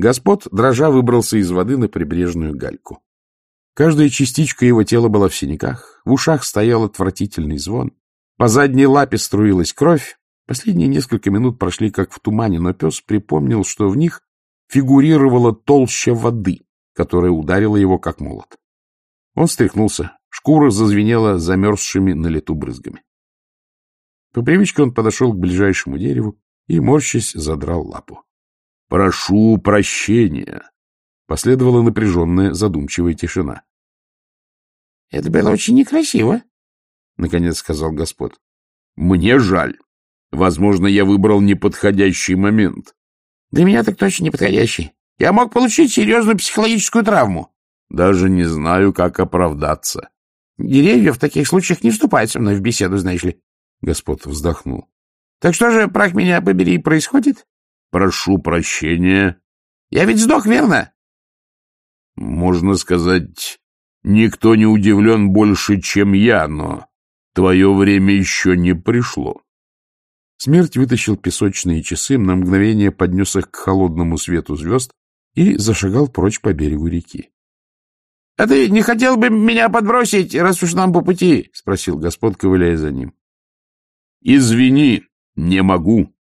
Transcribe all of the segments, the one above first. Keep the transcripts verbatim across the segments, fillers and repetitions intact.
Господ, дрожа, выбрался из воды на прибрежную гальку. Каждая частичка его тела была в синяках, в ушах стоял отвратительный звон, по задней лапе струилась кровь. Последние несколько минут прошли как в тумане, но пес припомнил, что в них фигурировала толща воды, которая ударила его как молот. Он встряхнулся, шкура зазвенела замерзшими на лету брызгами. По привычке он подошел к ближайшему дереву и, морщась, задрал лапу. — Прошу прощения! Последовала напряженная, задумчивая тишина. — Это было очень некрасиво, — наконец сказал Господ. — Мне жаль. Возможно, я выбрал неподходящий момент. — Для меня так точно неподходящий. Я мог получить серьезную психологическую травму. — Даже не знаю, как оправдаться. — Деревья в таких случаях не вступают со мной в беседу, знаешь ли. Господ вздохнул. — Так что же, прах меня побери, происходит? — Прошу прощения. — Я ведь сдох, верно? — Можно сказать, никто не удивлен больше, чем я, но твое время еще не пришло. Смерть вытащил песочные часы, на мгновение поднес их к холодному свету звезд и зашагал прочь по берегу реки. — А ты не хотел бы меня подбросить, раз уж нам по пути? — спросил Господ, ковыляя за ним. — Извини, не могу.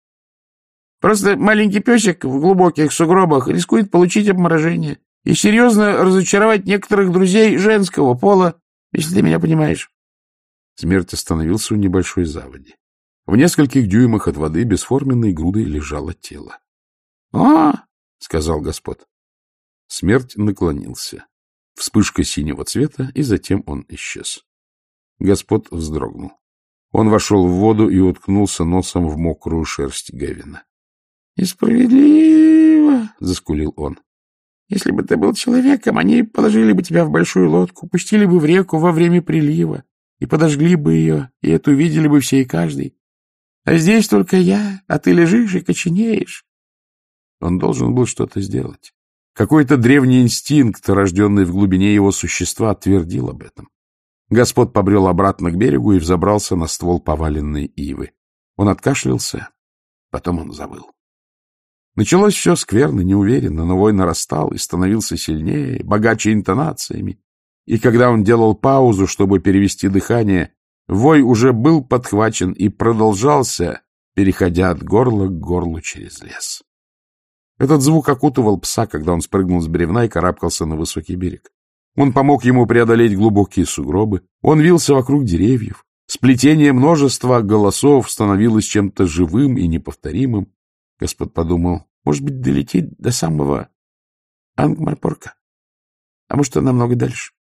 — Просто маленький песик в глубоких сугробах рискует получить обморожение и серьезно разочаровать некоторых друзей женского пола, если ты меня понимаешь. Смерть остановился у небольшой заводи. В нескольких дюймах от воды бесформенной грудой лежало тело. — О! — сказал Господ. Смерть наклонился. Вспышка синего цвета, и затем он исчез. Господ вздрогнул. Он вошел в воду и уткнулся носом в мокрую шерсть Гевина. — Несправедливо! — заскулил он. — Если бы ты был человеком, они положили бы тебя в большую лодку, пустили бы в реку во время прилива и подожгли бы ее, и это увидели бы все и каждый. А здесь только я, а ты лежишь и коченеешь. Он должен был что-то сделать. Какой-то древний инстинкт, рожденный в глубине его существа, твердил об этом. Господ побрел обратно к берегу и взобрался на ствол поваленной ивы. Он откашлялся, потом он завыл. Началось все скверно, неуверенно, но вой нарастал и становился сильнее, богаче интонациями. И когда он делал паузу, чтобы перевести дыхание, вой уже был подхвачен и продолжался, переходя от горла к горлу через лес. Этот звук окутывал пса, когда он спрыгнул с бревна и карабкался на высокий берег. Он помог ему преодолеть глубокие сугробы. Он вился вокруг деревьев. Сплетение множества голосов становилось чем-то живым и неповторимым. Господ подумал, может быть, долететь до самого Ангмарпорка? А может, намного дальше?